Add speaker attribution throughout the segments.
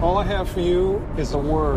Speaker 1: All I have for you is a word.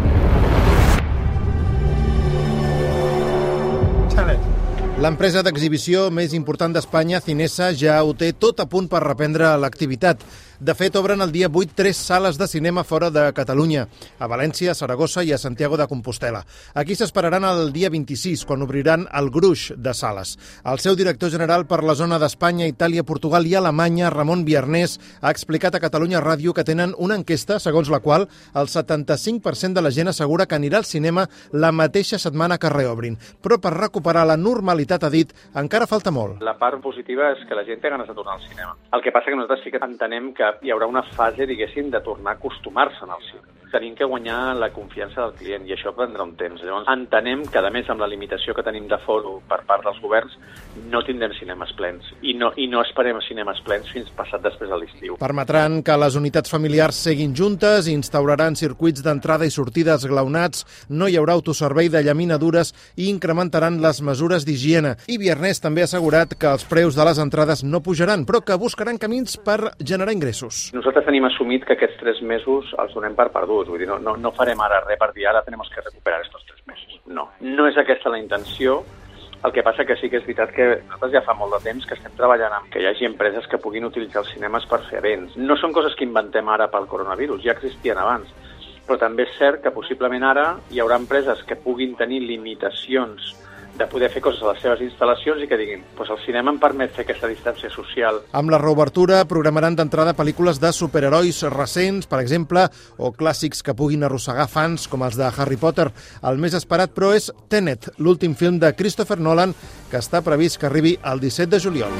Speaker 1: Tenet.
Speaker 2: L'empresa d'exhibició més important d'Espanya, Cinesa, ja ho té tot a punt per reprendre l'activitat. De fet, obren el dia 8 3 sales de cinema fora de Catalunya, a València, a Saragossa i a Santiago de Compostel·la. Aquí s'esperaran el dia 26, quan obriran el gruix de sales. El seu director general per la zona d'Espanya, Itàlia, Portugal i Alemanya, Ramon Biarnés, ha explicat a Catalunya Ràdio que tenen una enquesta segons la qual el 75% de la gent assegura que anirà al cinema la mateixa setmana que reobrin. Però per recuperar la normalitat, ha dit, encara falta molt.
Speaker 3: La part positiva és que la gent té ganes de tornar al cinema. El que passa que nosaltres sí que entenem que hi haurà una fase, diguéssim, de tornar a acostumar-se al cinema. Tenim que guanyar la confiança del client i això prendrà un temps. Llavors, entenem que, a més, amb la limitació que tenim de foro per part dels governs, no tindrem cinemes plens i no esperem cinemes plens fins passat després de l'estiu.
Speaker 2: Permetran que les unitats familiars seguin juntes, instauraran circuits d'entrada i sortida esglaonats, no hi haurà autoservei de llaminadures i incrementaran les mesures d'higiene. I Biarnés també ha assegurat que els preus de les entrades no pujaran, però que buscaran camins per generar ingressos.
Speaker 3: Nosaltres tenim assumit que aquests 3 mesos els donem per perduts. Vull dir, no farem ara res per dir ara tenim que recuperar aquests 3 mesos. No és aquesta la intenció. El que passa que sí que és veritat que nosaltres ja fa molt de temps que estem treballant amb que hi hagi empreses que puguin utilitzar els cinemes per fer events. No són coses que inventem ara pel coronavirus, ja existien abans. Però també és cert que possiblement ara hi haurà empreses que puguin tenir limitacions de poder fer coses a les seves instal·lacions i que diguin, doncs el cinema em permet fer aquesta distància social.
Speaker 2: Amb la reobertura programaran d'entrada pel·lícules de superherois recents, per exemple, o clàssics que puguin arrossegar fans com els de Harry Potter. El més esperat, però, és Tenet, l'últim film de Christopher Nolan, que està previst que arribi el 17 de juliol.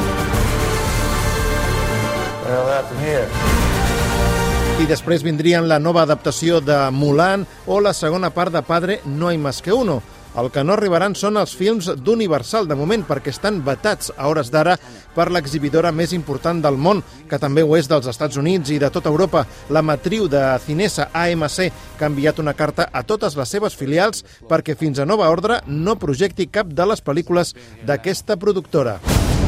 Speaker 2: I després vindrien la nova adaptació de Mulan o la segona part de Padre No hay más que uno. El que no arribaran són els films d'Universal, de moment, perquè estan vetats a hores d'ara per l'exhibidora més important del món, que també ho és dels Estats Units i de tota Europa. La matriu de Cinesa, AMC, que ha enviat una carta a totes les seves filials perquè fins a nova ordre no projecti cap de les pel·lícules d'aquesta productora.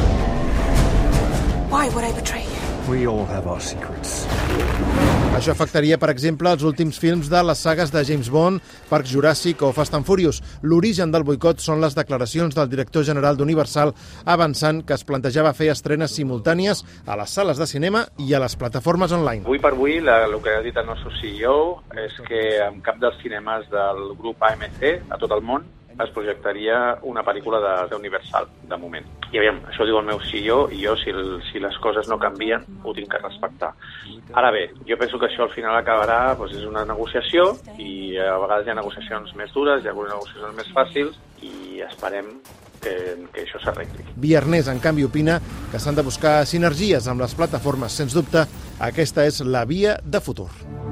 Speaker 4: Why would I betray you?
Speaker 1: We all have our secrets.
Speaker 2: Això afectaria, per exemple, els últims films de les sagues de James Bond, Parc Juràssic o Fast and Furious. L'origen del boicot són les declaracions del director general d'Universal avançant que es plantejava fer estrenes simultànies a les sales de cinema i a les plataformes online.
Speaker 3: Avui per avui, el que ha dit el nostre CEO és que en cap dels cinemes del grup AMC a tot el món es projectaria una pel·lícula d'Universal, de moment. I aviam, això diu el meu CEO i jo, si les coses no canvien, ho tinc que respectar. Ara bé, jo penso que això al final acabarà, doncs és una negociació i a vegades hi ha negociacions més dures, hi ha negociacions més fàcils i esperem que això s'arregli.
Speaker 2: Biarnés, en canvi, opina que s'han de buscar sinergies amb les plataformes. Sens dubte, aquesta és la via de futur.